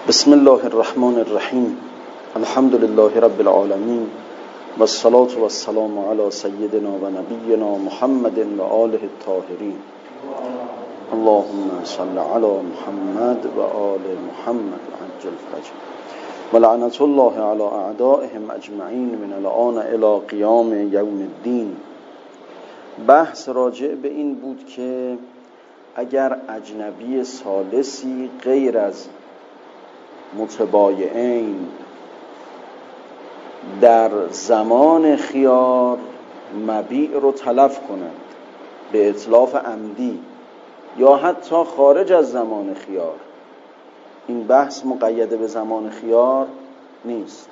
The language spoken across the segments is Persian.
بسم الله الرحمن الرحیم. الحمد لله رب العالمین و الصلاة و السلام علی سیدنا و نبینا محمد و آله الطاهرین. اللهم صل علی محمد و آل محمد عجل فرجهم و لعنت الله علی اعدائهم اجمعین من الآن الی قیام یوم الدین. بحث راجع به این بود که اگر اجنبی ثالثی غیر از متبایعین در زمان خیار مبیع رو تلف کنند به اتلاف عمدی یا حتی خارج از زمان خیار، این بحث مقید به زمان خیار نیست.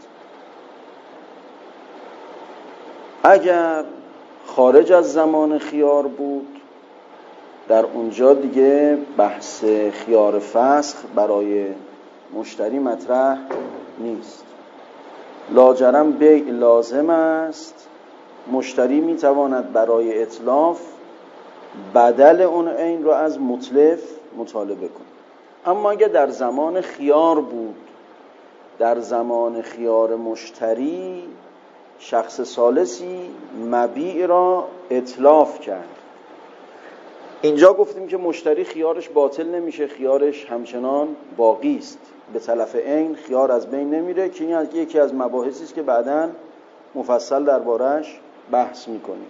اگر خارج از زمان خیار بود، در اونجا دیگه بحث خیار فسخ برای مشتری مطرح نیست. لاجرم بیع لازم است، مشتری میتواند برای اتلاف بدل اون عین رو از متلف مطالبه کنه. اما اگه در زمان خیار بود، در زمان خیار مشتری شخص ثالثی مبیع را اتلاف کرد، اینجا گفتیم که مشتری خیارش باطل نمیشه، خیارش همچنان باقی است، به تلف عین خیار از بین نمیره، که این یکی از مباحثی است که بعداً مفصل دربارش بحث میکنیم.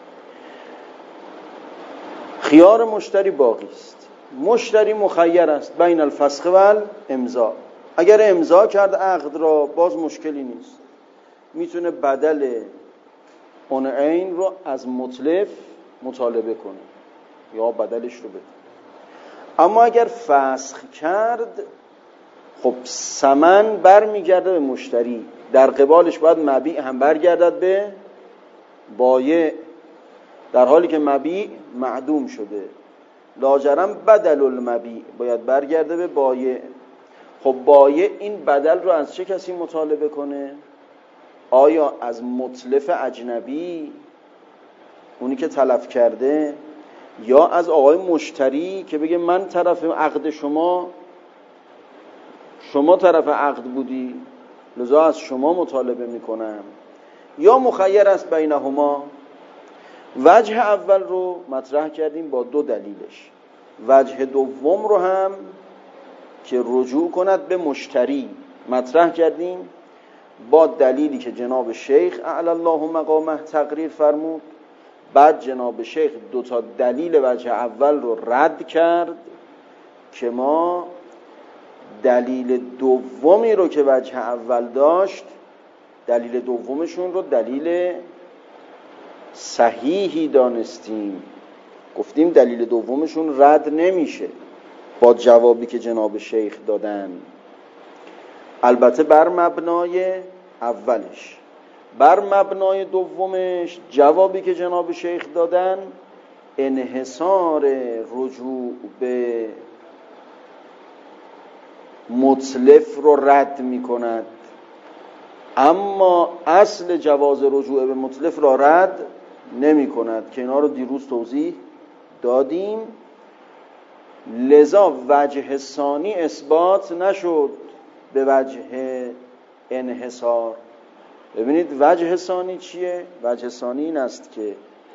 خیار مشتری باقی است، مشتری مخیر است بین الفسخ و الامضاء. اگر امضا کرد عقد را باز مشکلی نیست، میتونه بدل اون عین رو از متلف مطالبه کنه یا بدلش رو بده. اما اگر فسخ کرد، خب ثمن برمیگرده به مشتری، در قبالش باید مبیع هم برگردد به بایع، در حالی که مبیع معدوم شده. لاجرم بدل المبیع باید برگرده به بایع. خب بایع این بدل رو از چه کسی مطالبه کنه؟ آیا از متلف اجنبی، اونی که تلف کرده، یا از آقای مشتری که بگه من طرف عقد شما طرف عقد بودی لذا از شما مطالبه میکنم، یا مخیر است بینهما؟ وجه اول رو مطرح کردیم با دو دلیلش. وجه دوم رو هم که رجوع کند به مشتری مطرح کردیم با دلیلی که جناب شیخ اعلی الله مقامه تقریر فرمود. بعد جناب شیخ دو تا دلیل وجه اول رو رد کرد که ما دلیل دومی رو که وجه اول داشت، دلیل دومشون رو دلیل صحیحی دانستیم. گفتیم دلیل دومشون رد نمیشه با جوابی که جناب شیخ دادن، البته بر مبنای اولش. بر مبنای دومش جوابی که جناب شیخ دادن انحصار رجوع به متلف رو رد می کند، اما اصل جواز رجوع به متلف را رد نمی کند که اینا رو دیروز توضیح دادیم. لذا وجه ثانی اثبات نشد به وجه انحصار. ببینید وجه ثانی چیه؟ وجه ثانی این است که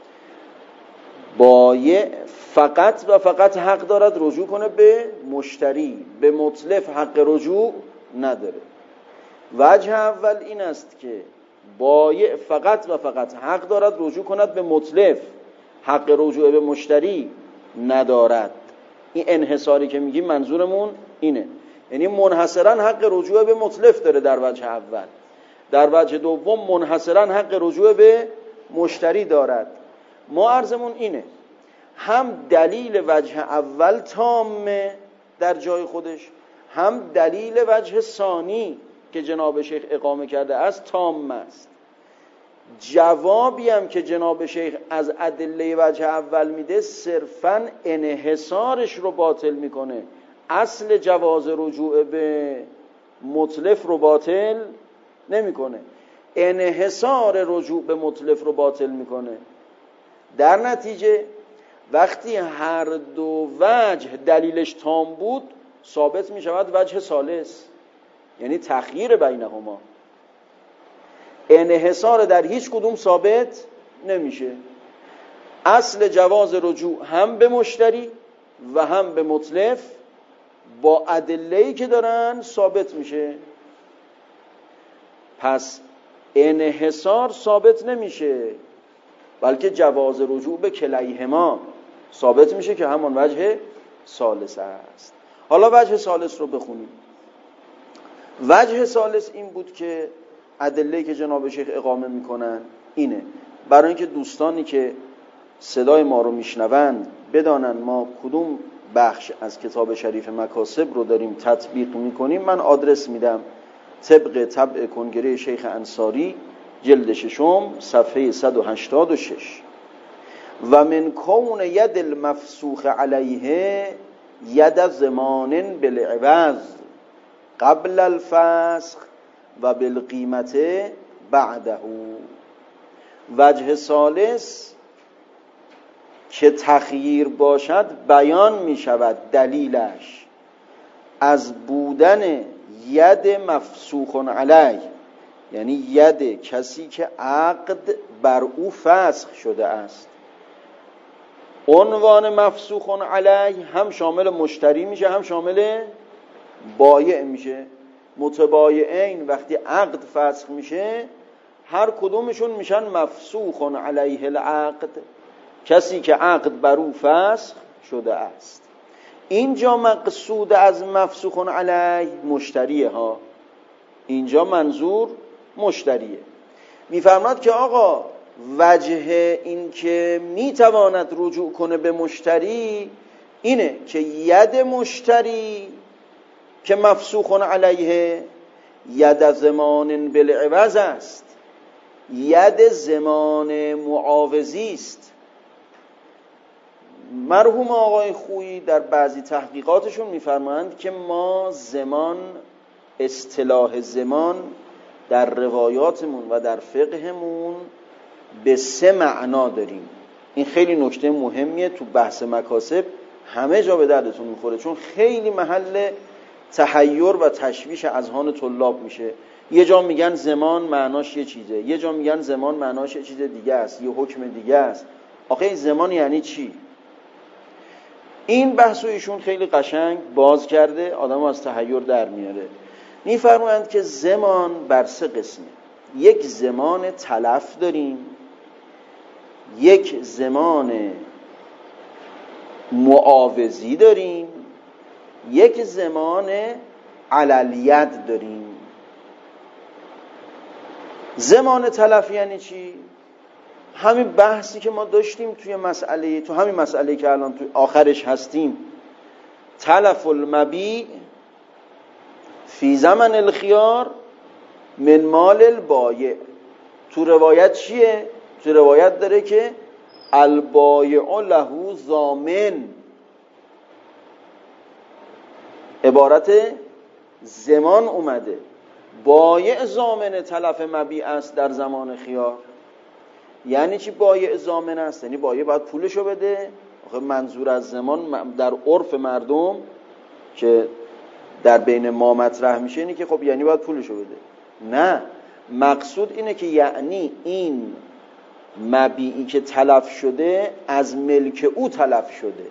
بایع فقط و فقط حق دارد رجوع کنه به مشتری، به متلف حق رجوع نداره. وجه اول این است که بایع فقط و فقط حق دارد رجوع کند به متلف، حق رجوع به مشتری ندارد. این انحصاری که میگیم منظورمون اینه، یعنی منحصرا حق رجوع به متلف داره در وجه اول، در وجه دوم منحصرا حق رجوع به مشتری دارد. ما عرضمون اینه، هم دلیل وجه اول تامه در جای خودش، هم دلیل وجه ثانی که جناب شیخ اقامه کرده است تام است. جوابی هم که جناب شیخ از ادله وجه اول میده صرفاً انحصارش رو باطل میکنه، اصل جواز رجوع به متلف رو باطل نمیکنه، انحصار رجوع به متلف رو باطل میکنه. در نتیجه وقتی هر دو وجه دلیلش تام بود ثابت می شود وجه ثالث. یعنی تخییر بینهما. انحصار در هیچ کدوم ثابت نمیشه. اصل جواز رجوع هم به مشتری و هم به متلف با ادله‌ای که دارن ثابت میشه. پس انحصار ثابت نمیشه، بلکه جواز رجوع به کلیهما ثابت میشه که همان وجه ثالث است. حالا وجه ثالث رو بخونیم. وجه ثالث این بود که ادله‌ای که جناب شیخ اقامه میکنن اینه، برای اینکه دوستانی که صدای ما رو میشنوند بدانن ما کدوم بخش از کتاب شریف مکاسب رو داریم تطبیق میکنیم، من آدرس میدم. طبق طبع کنگره شیخ انصاری جلد 6 صفحه 186. و من کون ید المفسوخ علیه ید زمان بالعوض قبل الفسخ و بالقیمت بعده. وجه ثالث که تخییر باشد بیان می شود دلیلش از بودن ید مفسوخ علیه، یعنی ید کسی که عقد بر او فسخ شده است. عنوان مفسوخ علیه هم شامل مشتری میشه هم شامل بایع میشه. متبایعین وقتی عقد فسخ میشه هر کدومشون میشن مفسوخ علیه العقد، کسی که عقد بر او فسخ شده است. اینجا مقصود از مفسوخ علیه مشتریه ها، اینجا منظور مشتریه. میفرماد که آقا وجه این که میتواند رجوع کنه به مشتری اینه که ید مشتری که مفسوخ علیه ید زمان بالعوض است، ید زمان معاوضی است. مرحوم آقای خویی در بعضی تحقیقاتشون میفرمایند که ما زمان، اصطلاح زمان در روایاتمون و در فقهمون به 3 معنا داریم. این خیلی نکته مهمیه تو بحث مکاسب، همه جا به دردتون میخوره، چون خیلی محل تحیر و تشویش اذهان طلاب میشه. یه جا میگن زمان معناش یه چیزه، یه جا میگن زمان معناش یه چیز دیگه است، یه حکم دیگه است. آخه زمان یعنی چی؟ این بحثو ایشون خیلی قشنگ باز کرده، آدم از تحیر در میاره. میفرمایند که زمان بر 3 قسمه. یک زمان تلف داریم، یک زمان معاوضی داریم، یک زمان علالید داریم. زمان تلف یعنی چی؟ همین بحثی که ما داشتیم تو همین مسئله که الان تو آخرش هستیم. تلف المبیع فی زمن الخیار من مال البایع. تو روایت چیه؟ تو روایت داره که البایع له ضامن. عبارت زمان اومده، بایع ضامن تلف مبیع است در زمان خیار. یعنی چی بایع ضامن است؟ یعنی بایع باید پولشو بده. آخه منظور از زمان در عرف مردم که در بین ما مطرح میشه اینه که خب یعنی باید پولشو بده. نه، مقصود اینه که یعنی این مبیعی که تلف شده از ملک او تلف شده،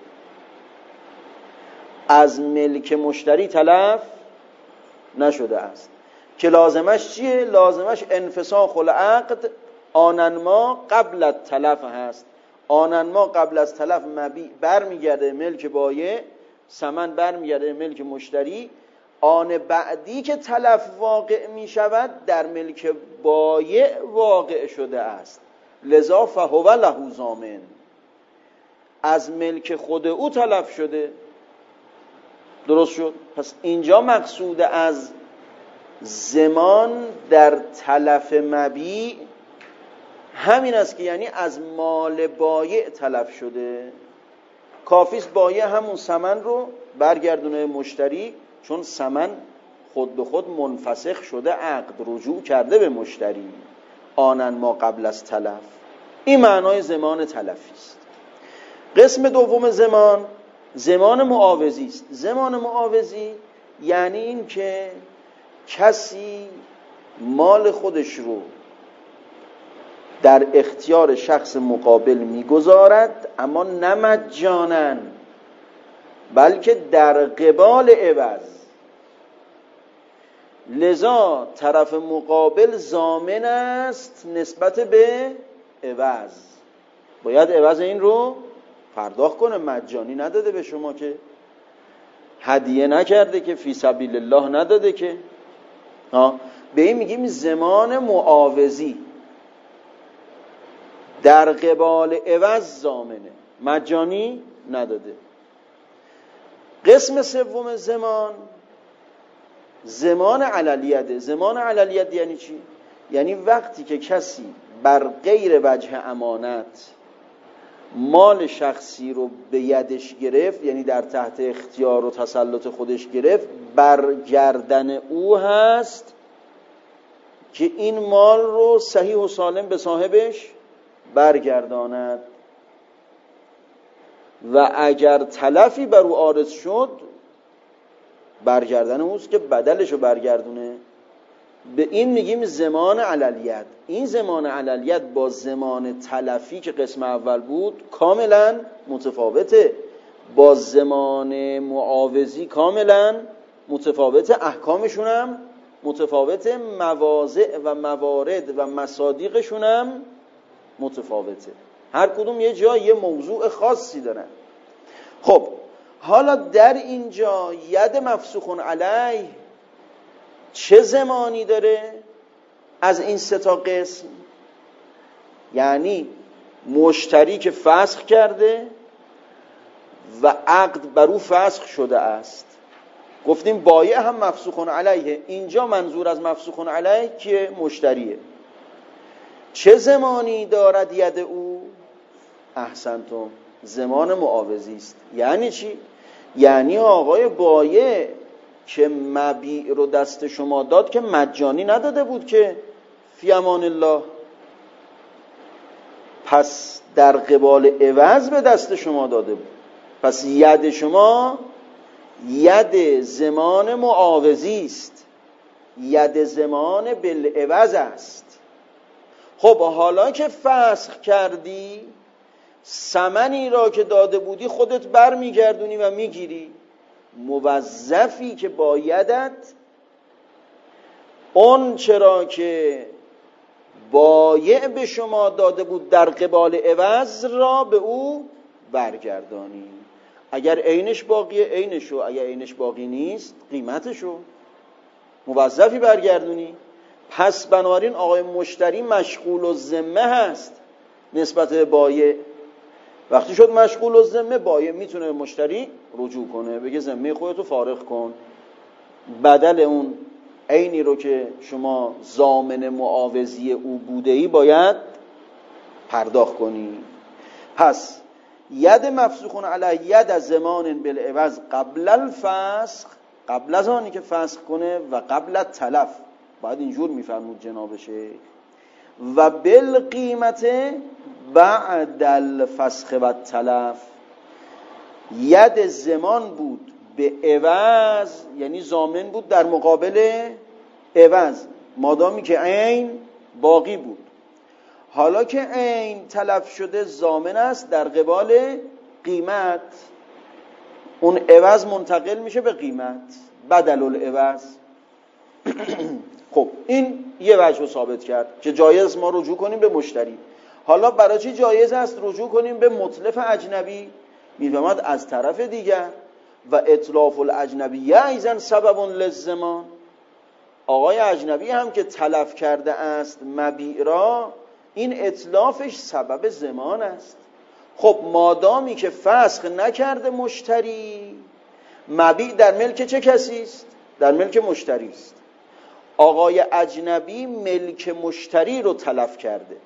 از ملک مشتری تلف نشده است. که لازمش چیه؟ لازمش انفساخ العقد آنن ما قبل التلف هست. آنن ما قبل از تلف مبیع برمیگرده ملک بایع، ثمن برمیگرده ملک مشتری. آن بعدی که تلف واقع می شود در ملک بایع واقع شده است، لذا فهو له ضامن. از ملک خود او تلف شده. درست شد؟ پس اینجا مقصود از زمان در تلف مبیع همین است که یعنی از مال بایع تلف شده. کافیست بایع همون ثمن رو برگردونه مشتری، چون ثمن خود به خود منفسخ شده، عقد رجوع کرده به مشتری. آنن ما قبل از تلف. این معنای زمان تلفی است. قسم دوم زمان معاوضی است. زمان معاوضی یعنی این که کسی مال خودش رو در اختیار شخص مقابل میگذارد، اما نه مجانا، بلکه در قبال عوض. لذا طرف مقابل ضامن است نسبت به عوض، باید عوض این رو پرداخت کنه. مجانی نداده به شما که، هدیه نکرده که، فی سبیل الله نداده که. به این میگیم ضمان معاوضی، در قبال عوض ضامنه، مجانی نداده. قسم سوم ضمان علیت. ضمان علیت یعنی چی؟ یعنی وقتی که کسی بر غیر وجه امانت مال شخصی رو به یدش گرفت، یعنی در تحت اختیار و تسلط خودش گرفت، بر گردن او هست که این مال رو صحیح و سالم به صاحبش برگرداند و اگر تلفی بر او عارض شد برگردن اوست که بدلش رو برگردونه. به این میگیم ضمان علیت. این ضمان علیت با ضمان تلفی که قسم اول بود کاملا متفاوته، با ضمان معاوضی کاملا متفاوته، احکامشون هم متفاوته، مواضع و موارد و مصادیقشون هم متفاوته، هر کدوم یه جای یه موضوع خاصی دارن. خب حالا در اینجا ید مفسوخ علیه چه زمانی داره از این سه تا قسم؟ یعنی مشتری که فسخ کرده و عقد بر او فسخ شده است، گفتیم بایع هم مفسوخ علیه. اینجا منظور از مفسوخ علیه که مشتریه. چه زمانی دارد ید او؟ احسنتم، زمان معاوضی است. یعنی چی؟ یعنی آقای بایع که مبیع رو دست شما داد که مجانی نداده بود که، فی امان الله، پس در قبال عوض به دست شما داده بود. پس ید شما ید زمان معاوضی است، ید زمان بالعوض است. خب حالا که فسخ کردی، ثمنی را که داده بودی خودت بر میگردونی و میگیری. موظفی که بایدت اون چرا که بایع به شما داده بود در قبال عوض را به او برگردانی. اگر عینش باقیه عینشو، اگر عینش باقی نیست قیمتشو موظفی برگردونی. پس بنابراین آقای مشتری مشغول الذمه هست نسبت به بایع. وقتی شد مشغول الذمه، بایع میتونه مشتری رجوع کنه، بگه ذمه خودتو فارغ کن، بدل اون عینی رو که شما ضامن معاوضی او بوده‌ای باید پرداخت کنی. پس ید مفسوخ علیه ید از زمان بالعوض قبل الفسخ، قبل از آنی که فسخ کنه، و قبل التلف، باید اینجور میفرمود جناب شیخ، و بالقیمت بعد الفسخ و التلف. ید زمان بود به عوض، یعنی ضامن بود در مقابل عوض، مادامی که عین باقی بود. حالا که عین تلف شده ضامن است در قبال قیمت، اون عوض منتقل میشه به قیمت، بدل العوض. خب این یه وجه رو ثابت کرد که جایز ما رجوع کنیم به مشتری. حالا برای چی جایز است رجوع کنیم به متلف اجنبی؟ میفهمد از طرف دیگر و اتلاف الاجنبی ایضا سبب للضمان، آقای اجنبی هم که تلف کرده است مبیع را، این اتلافش سبب ضمان است. خب مادامی که فسخ نکرده مشتری، مبیع در ملک چه کسی است؟ در ملک مشتری است. آقای اجنبی ملک مشتری رو تلف کرده،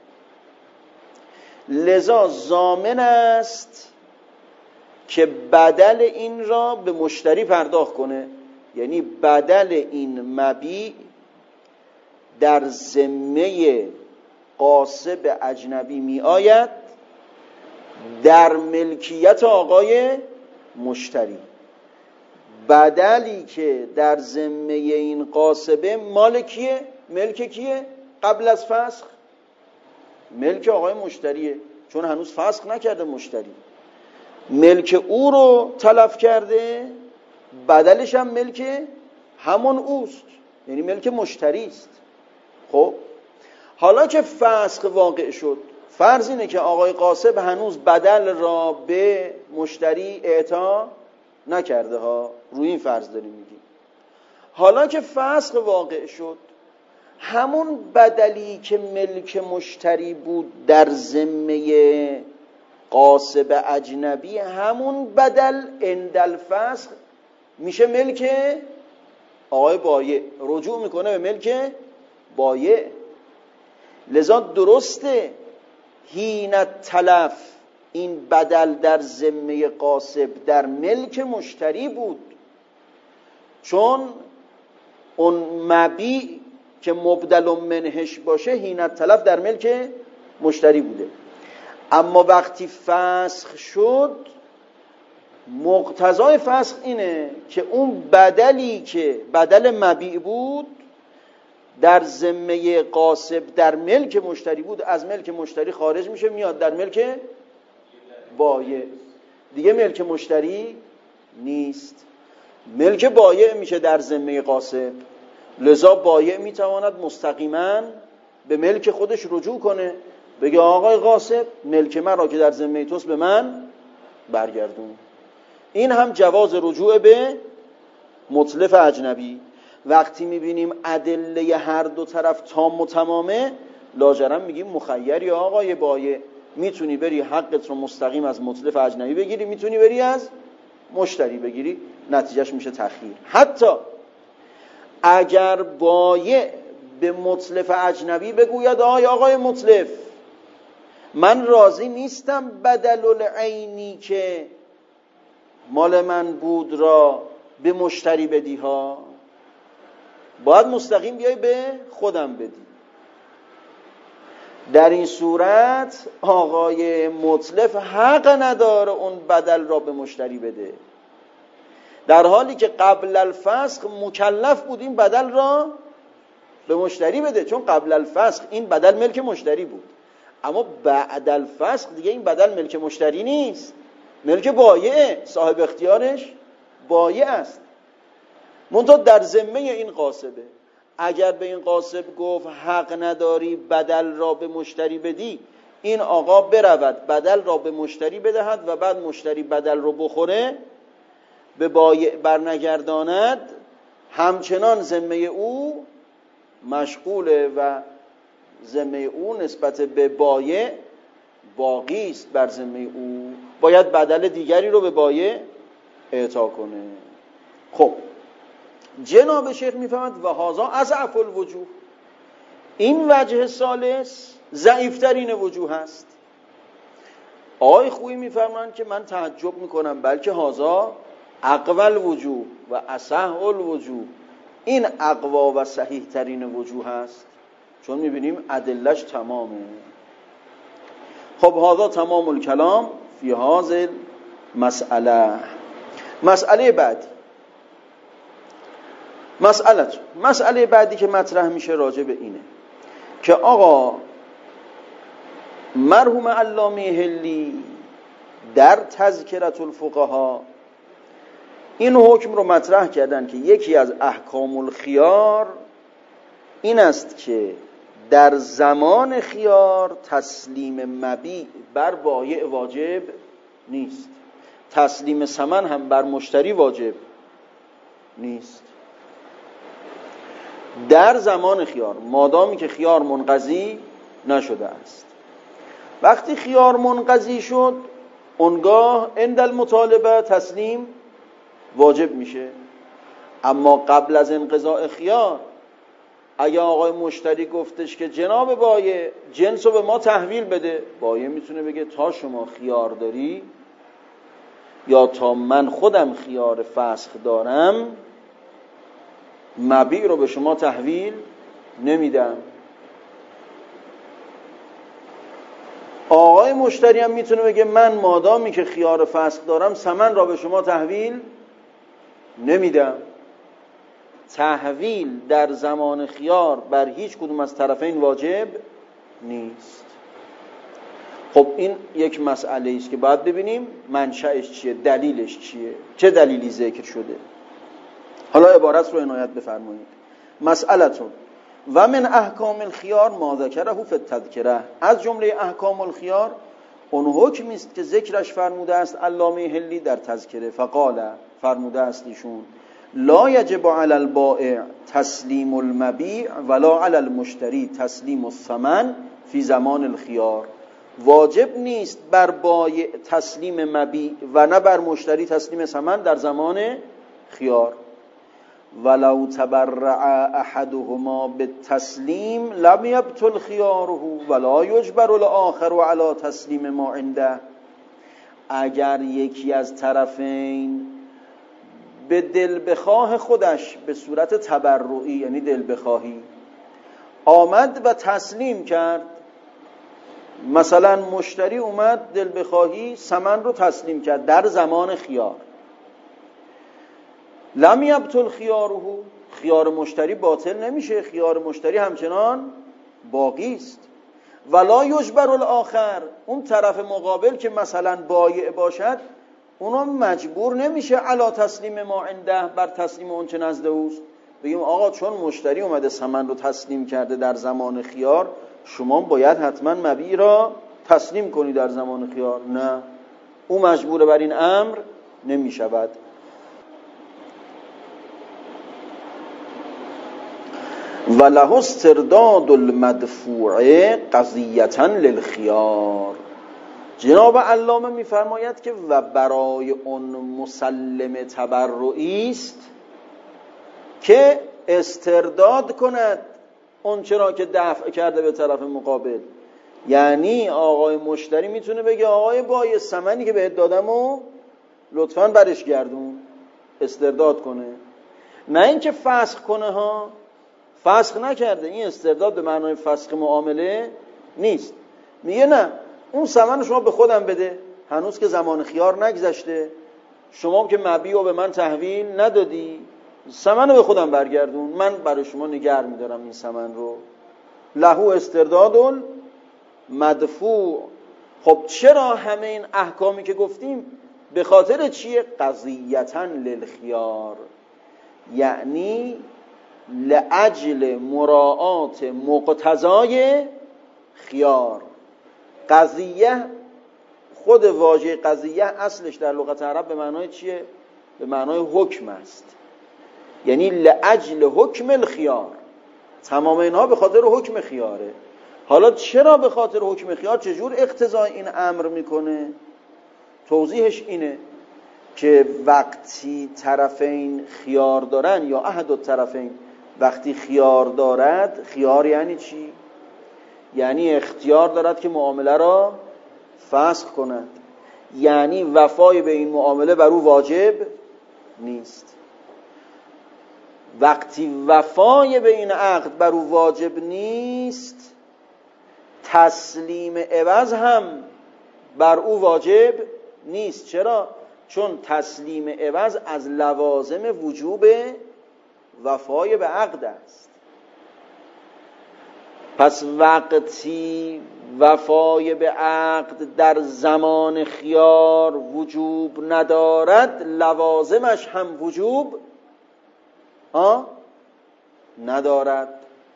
لذا ضامن است که بدل این را به مشتری پرداخت کنه. یعنی بدل این مبیع در ذمه غاصب اجنبی می آید در ملکیت آقای مشتری. بدلی که در ذمه این قاسبه مال کیه؟ ملک کیه؟ قبل از فسخ ملک آقای مشتریه، چون هنوز فسخ نکرده مشتری، ملک او رو تلف کرده، بدلش هم ملک همون اوست، یعنی ملک مشتری است. خب حالا که فسخ واقع شد، فرض اینه که آقای قاسب هنوز بدل را به مشتری اعطا نکرده ها، روی این فرض داریم میگیم. حالا که فسخ واقع شد، همون بدلی که ملک مشتری بود در ذمه قاسب اجنبی، همون بدل عند الفسخ میشه ملک آقای بایع، رجوع میکنه به ملک بایع. لذا درسته حین تلف این بدل در ذمه قاسب در ملک مشتری بود، چون اون مبیع که مبدل منهش باشه حین تلف در ملک مشتری بوده. اما وقتی فسخ شد، مقتضای فسخ اینه که اون بدلی که بدل مبیع بود در ذمه قاسب در ملک مشتری بود، از ملک مشتری خارج میشه، میاد در ملک بایع، دیگه ملک مشتری نیست، ملک بایع میشه در ذمه قاسب. لذا بایع میتواند مستقیما به ملک خودش رجوع کنه، بگه آقای قاسب ملک من را که در ذمه توست به من برگردون. این هم جواز رجوع به متلف اجنبی. وقتی میبینیم ادله هر دو طرف تام و تمامه، لاجرم میگیم مخیری آقای بایع، میتونی بری حقت رو مستقیم از متلف اجنبی بگیری، میتونی بری از مشتری بگیری، نتیجهش میشه تخییر. حتی اگر بایع به متلف اجنبی بگوید آقای متلف، من راضی نیستم بدل العینی که مال من بود را به مشتری بدی ها، باید مستقیم بیای به خودم بدی. در این صورت آقای متلف حق نداره اون بدل را به مشتری بده، در حالی که قبل الفسخ مکلف بود این بدل را به مشتری بده، چون قبل الفسخ این بدل ملک مشتری بود. اما بعد الفسخ دیگه این بدل ملک مشتری نیست، ملک بایع، صاحب اختیارش بایع است. منتها در ذمه این قاسبه. اگر به این قاسب گفت حق نداری بدل را به مشتری بدی، این آقا برود بدل را به مشتری بدهد و بعد مشتری بدل رو بخوره، به بایع برنگرداند، همچنان ذمه او مشغوله و ذمه او نسبت به بایع باقی است بر ذمه او، باید بدل دیگری رو به بایع اعطا کنه. خب جناب شیخ میفهمد و هذا اضعف الوجوه، این وجه ثالث ضعیفترین وجوه هست. آقای خویی میفرمایند که من تعجب میکنم، بلکه هذا اقوى الوجوه و اصح الوجوه، این اقوا و صحیح ترین وجوه هست، چون میبینیم ادلش تمامه. خب هذا تمام الکلام فی هذه المسئله. مسئله بعدی، مسئله بعدی که مطرح میشه راجع به اینه که آقا مرحوم علامه حلی در تذکرة الفقها این حکم رو مطرح کردن که یکی از احکام الخیار این است که در زمان خیار تسلیم مبیع بر بایع واجب نیست، تسلیم ثمن هم بر مشتری واجب نیست. در زمان خیار، مادامی که خیار منقضی نشده است. وقتی خیار منقضی شد، اونگاه عند المطالبه تسلیم واجب میشه. اما قبل از انقضاء خیار، اگه آقای مشتری گفتش که جناب بایع جنس رو به ما تحویل بده، بایع میتونه بگه تا شما خیار داری یا تا من خودم خیار فسخ دارم، مبیع رو به شما تحویل نمیدم. آقای مشتری هم میتونه بگه من مادامی که خیار فسخ دارم ثمن را به شما تحویل نمیدم. تحویل در زمان خیار بر هیچ کدوم از طرفین واجب نیست. خب این یک مسئله است که باید ببینیم منشأش چیه، دلیلش چیه، چه دلیلی ذکر شده. حالا عبارت رو عنایت بفرمایید. مسئلتون و من احکام الخیار ما ذکره فی التذکره، از جمله احکام الخیار اون حکمی است که ذکرش فرموده است علامه حلی در تذکره. فقال، فرموده است ایشون لا یجب علی البائع تسلیم المبیع ولا علی المشتری تسلیم الثمن فی زمان الخیار، واجب نیست بر بایع تسلیم مبیع و نه بر مشتری تسلیم ثمن در زمان خیار. ولو تبرع احدهما بالتسلیم لم یبطل خیاره ولا یجبر الاخر علی تسلیم ما عنده، اگر یکی از طرفین به دل بخواه خودش به صورت تبرعی یعنی دل بخواهی آمد و تسلیم کرد، مثلا مشتری اومد دل بخواهی ثمن رو تسلیم کرد در زمان خیار، لم یبطل خیاره، خیار مشتری باطل نمیشه، خیار مشتری همچنان باقی است. ولا یجبر الاخر، اون طرف مقابل که مثلا بایع باشد اونم مجبور نمیشه علی تسلیم ما عنده، بر تسلیم اون چه نزد اوست. بگیم آقا چون مشتری اومده ثمن رو تسلیم کرده در زمان خیار، شما باید حتما مبیع را تسلیم کنی در زمان خیار. نه، او مجبور بر این امر نمیشود. وله استرداد المدفوع قضیة للخیار، جناب علامه میفرماید که و برای اون مسلم تبرعی است که استرداد کند اون چرا که دفع کرده به طرف مقابل. یعنی آقای مشتری میتونه بگه آقای بایع ثمنی که بهت دادم و لطفاً برش گردون، استرداد کنه، نه اینکه فسخ کنه. ها، فسخ نکرده، این استرداد به معنای فسخ معامله نیست. میگه نه، اون ثمن شما به خودم بده، هنوز که زمان خیار نگذشته، شما که مبیع رو به من تحویل ندادی، ثمن رو به خودم برگردون، من برای شما نگه میدارم این ثمن رو. له استرداد مدفوع. خب چرا همه این احکامی که گفتیم به خاطر چیه؟ قضیة للخیار، یعنی لاجل مراعات مقتضای خیار. قضیه، خود واژه قضیه اصلش در لغت عرب به معنای چیه؟ به معنای حکم است، یعنی لاجل حکم الخیار. تمام اینها به خاطر حکم خیاره. حالا چرا به خاطر حکم خیار؟ چجور اقتضای این امر میکنه؟ توضیحش اینه که وقتی طرفین خیار دارن یا احد الطرفین وقتی خیار دارد، خیار یعنی چی؟ یعنی اختیار دارد که معامله را فسخ کند، یعنی وفای به این معامله بر او واجب نیست. وقتی وفای به این عقد بر او واجب نیست، تسلیم عوض هم بر او واجب نیست. چرا؟ چون تسلیم عوض از لوازم وجوب وفای به عقد است. پس وقتی وفای به عقد در زمان خیار وجوب ندارد، لوازمش هم وجوب ندارد.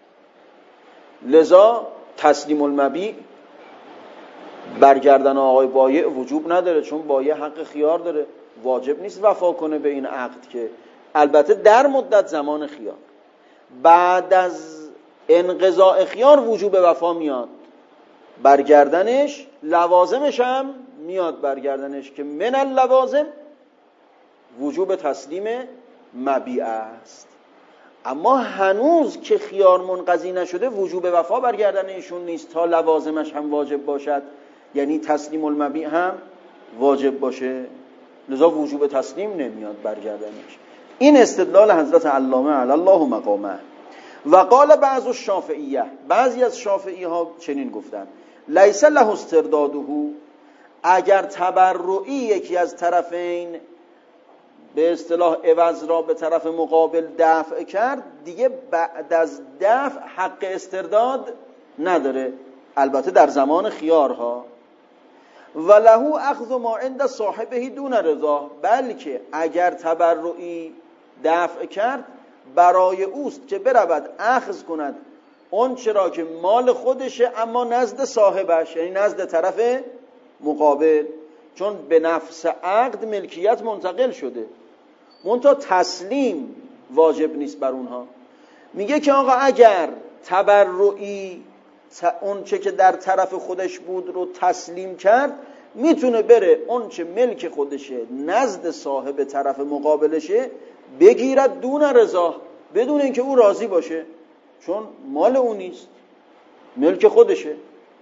لذا تسلیم المبیع برگردن آقای بایع وجوب نداره، چون بایع حق خیار داره، واجب نیست وفا کنه به این عقد، که البته در مدت زمان خیار. بعد از انقضاء خیار وجوب وفا میاد، برگردنش لوازمش هم میاد برگردنش، که من اللوازم وجوب تسلیم مبیع است. اما هنوز که خیار منقضی نشده وجوب وفا برگردن ایشون نیست تا لوازمش هم واجب باشد، یعنی تسلیم المبیع هم واجب باشه، لذا وجوب تسلیم نمیاد برگردنش. این استدلال حضرت علامه علی الله مقامه. و قال بعض الشافعیه، بعضی از شافعی ها چنین گفتن لیس له استرداده، اگر تبرعی یکی از طرفین به اصطلاح عوض را به طرف مقابل دفع کرد، دیگه بعد از دفع حق استرداد نداره، البته در زمان خیارها. و له اخذ ما عند صاحبه دون رضا، بلکه اگر تبرعی دفع کرد برای اوست که برود اخذ کند اون چرا که مال خودشه اما نزد صاحبش، یعنی نزد طرف مقابل، چون به نفس عقد ملکیت منتقل شده، منتها تسلیم واجب نیست بر اونها. میگه که آقا اگر تبرعی اون چه که در طرف خودش بود رو تسلیم کرد، میتونه بره اون چه ملک خودشه نزد صاحب طرف مقابلشه بگیرد دون رضا، بدون اینکه او راضی باشه، چون مال اون نیست، ملک خودشه.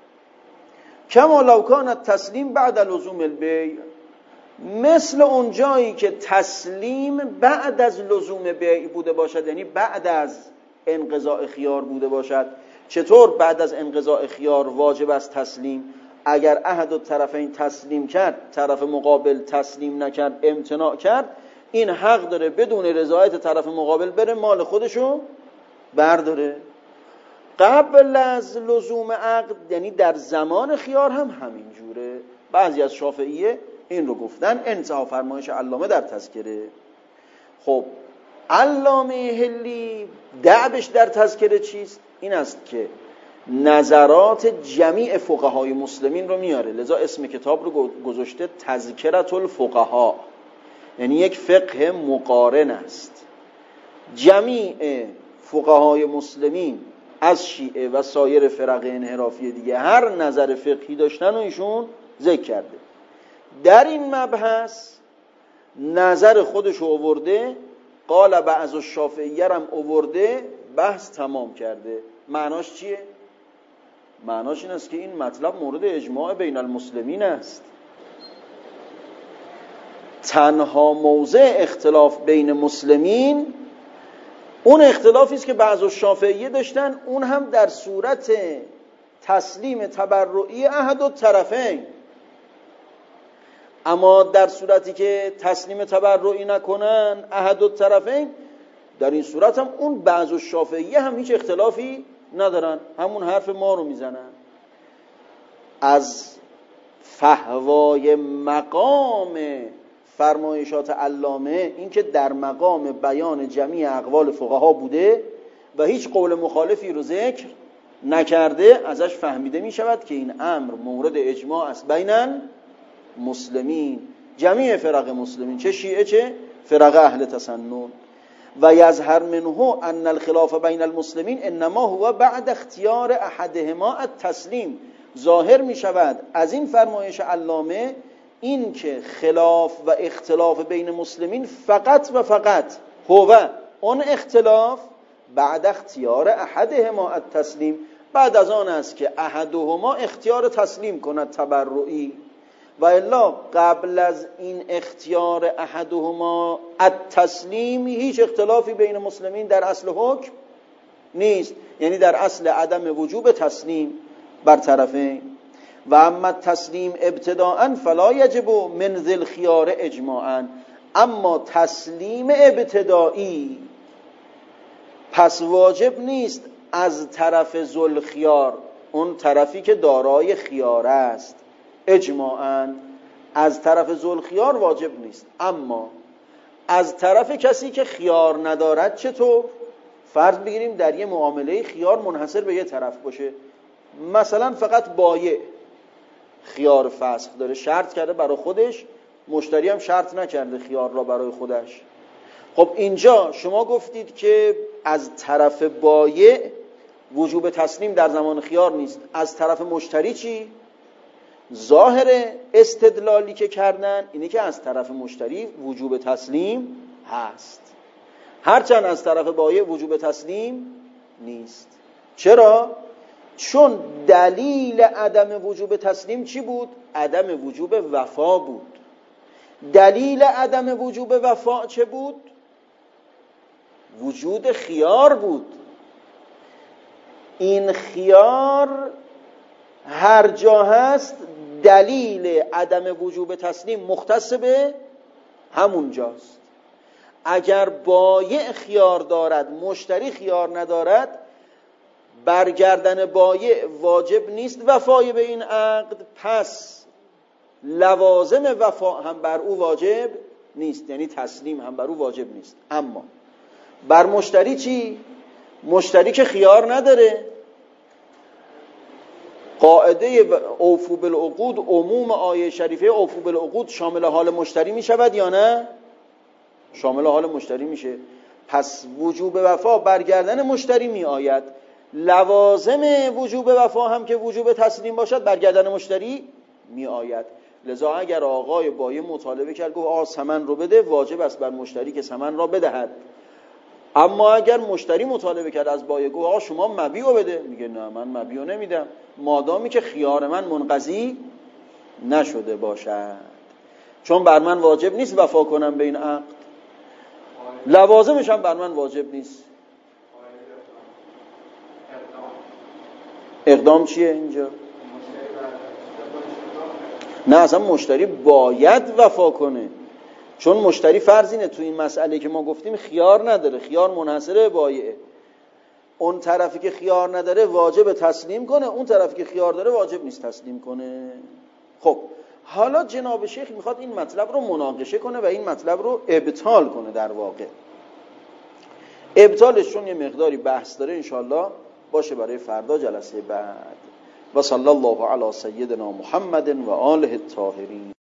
کما لو کان التسلیم بعد لزوم البیع، مثل اون جایی که تسلیم بعد از لزوم بیع بوده باشد، یعنی بعد از انقضاء خیار بوده باشد. چطور بعد از انقضاء خیار واجب است تسلیم؟ اگر احد الطرفین تسلیم کرد، طرف مقابل تسلیم نکرد، امتناع کرد، این حق داره بدون رضایت طرف مقابل بره مال خودشو برداره. قبل از لزوم عقد یعنی در زمان خیار هم همین جوره. بعضی از شافعیه این رو گفتن. انتها فرمایش علامه در تذکره. خب علامه حلی دعبش در تذکره چیست؟ این است که نظرات جمیع فقهای مسلمین رو میاره، لذا اسم کتاب رو گذاشته تذکرة الفقها، یعنی یک فقه مقارن است. جمیع فقهای مسلمین از شیعه و سایر فرق انحرافی دیگه هر نظر فقهی داشتن و ایشون ذکر کرده. در این مبحث نظر خودشو آورده، قال بعض الشافعیه هم آورده، بحث تمام کرده. معناش چیه؟ معناش این است که این مطلب مورد اجماع بین المسلمین است. تنها موضع اختلاف بین مسلمین اون اختلافی است که بعض الشافعیه داشتن، اون هم در صورت تسلیم تبرعی احد الطرفین. اما در صورتی که تسلیم تبرعی نکنن احد الطرفین، در این صورت هم اون بعض الشافعیه هم هیچ اختلافی ندارن، همون حرف ما رو میزنن. از فحوای مقام فرمایشات علامه این که در مقام بیان جمیع اقوال فقها بوده و هیچ قول مخالفی رو ذکر نکرده، ازش فهمیده می شود که این امر مورد اجماع است بین مسلمین، جمیع فرق مسلمین، چه شیعه چه فرق اهل تسنن. و یظهر منه ان الخلاف بین المسلمین انما هو بعد اختیار احدهما التسلیم. ظاهر می شود از این فرمایش علامه این که خلاف و اختلاف بین مسلمین فقط و فقط هو اون اختلاف بعد اختیار احدهما التسلیم، بعد از آن است که احدهما اختیار تسلیم کند تبرعی، و الا قبل از این اختیار احدهما التسلیم هیچ اختلافی بین مسلمین در اصل حکم نیست، یعنی در اصل عدم وجوب تسلیم بر طرفین. و اما تسلیم ابتداءً فلا یجب من ذی الخیار اجماعاً، اما تسلیم ابتدایی پس واجب نیست از طرف ذو الخیار، اون طرفی که دارای خیار است، اجماعاً از طرف ذو الخیار واجب نیست. اما از طرف کسی که خیار ندارد چطور؟ فرض بگیریم در یه معامله خیار منحصر به یه طرف باشه، مثلا فقط بایع خیار فسخ داره، شرط کرده برای خودش، مشتری هم شرط نکرده خیار را برای خودش. خب اینجا شما گفتید که از طرف بایع وجوب تسلیم در زمان خیار نیست، از طرف مشتری چی؟ ظاهر استدلالی که کردن اینه که از طرف مشتری وجوب تسلیم هست، هرچند از طرف بایع وجوب تسلیم نیست. چرا؟ چون دلیل عدم وجوب تسلیم چی بود؟ عدم وجوب وفا بود. دلیل عدم وجوب وفا چه بود؟ وجود خیار بود. این خیار هر جا هست دلیل عدم وجوب تسلیم مختص به همون جاست. اگر بایع خیار دارد مشتری خیار ندارد، برگردن بایع واجب نیست وفای به این عقد، پس لوازم وفا هم بر او واجب نیست، یعنی تسلیم هم بر او واجب نیست. اما بر مشتری چی؟ مشتری که خیار نداره، قاعده اوفو بالعقود، عموم آیه شریفه اوفو بالعقود شامل حال مشتری می شود یا نه؟ شامل حال مشتری میشه. پس وجوب وفا برگردن مشتری می آید. لوازم وجوب وفا هم که وجوب تسلیم باشد برگردن مشتری می آید. لذا اگر آقای بایع مطالبه کرد گفت ثمن رو بده، واجب است بر مشتری که ثمن را بدهد. اما اگر مشتری مطالبه کرد از بایع گفت شما مبیع رو بده، میگه نه من مبیع رو نمیدم مادامی که خیار من منقضی نشده باشد، چون بر من واجب نیست وفا کنم به این عقد، لوازمش هم بر من واجب نیست. اقدام چیه اینجا؟ نه اصلا مشتری باید وفا کنه، چون مشتری فرض اینه تو این مسئله که ما گفتیم خیار نداره، خیار منحصره بایعه. اون طرفی که خیار نداره واجب تسلیم کنه، اون طرفی که خیار داره واجب نیست تسلیم کنه. خب حالا جناب شیخ میخواد این مطلب رو مناقشه کنه و این مطلب رو ابطال کنه. در واقع ابطالش چون یه مقداری بحث داره انشالله باشه برای فردا جلسه بعد. و صلی الله علی سیدنا محمد و آله الطاهرین.